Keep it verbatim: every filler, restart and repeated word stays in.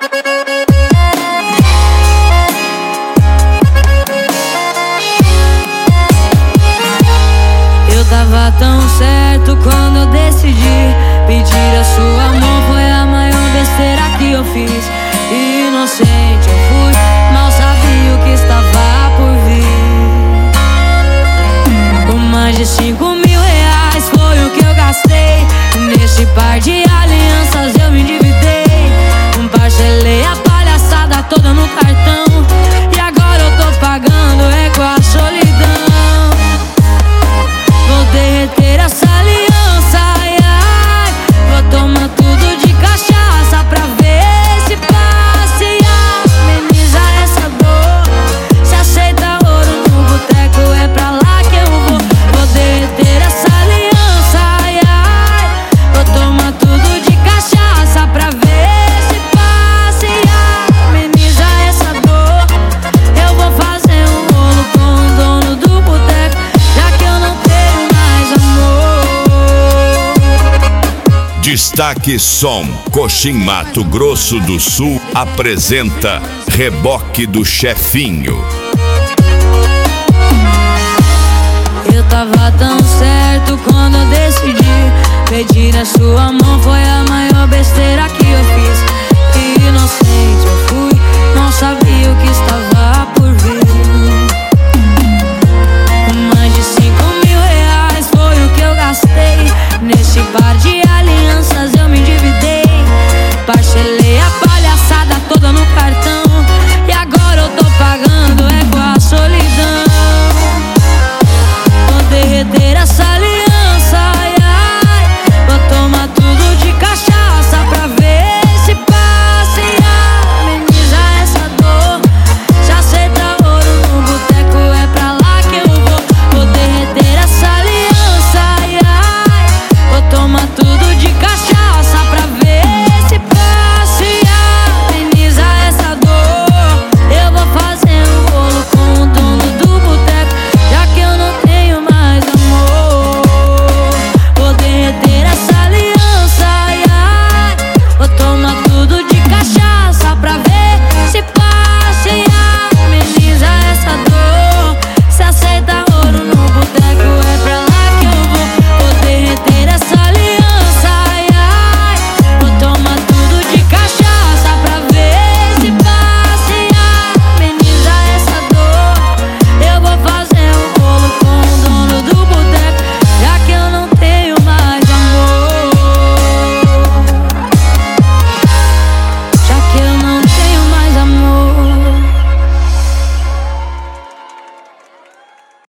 Eu tava tão certo quando eu decidi pedir a sua mão. Foi a maior besteira que eu fiz. Inocente eu fui, mal sabia o que estava por vir. Com mais de cinco mil reais foi o que eu gastei. Nesse par de alianças eu me endividei. Parcelei a palhaçada toda no cartão. E agora eu tô pagando é com a solidão. Vou derreter essa aliança, ai, ai. Vou tomar tudo de cachaça pra ver se passa e ameniza essa dor. Se aceita ouro no boteco, é pra lá que eu vou. Vou derreter essa aliança, ai, ai. Vou tomar tudo de cachaça pra ver se passa e ameniza essa dor. Eu vou fazer um bolo com o dono do boteco, já que eu não tenho mais amor. Destaque Som. Coxim, Mato Grosso do Sul apresenta Reboque do Chefinho. Eu tava tão certo quando eu decidi pedir a sua mão. Foi a maior besteira que eu fiz.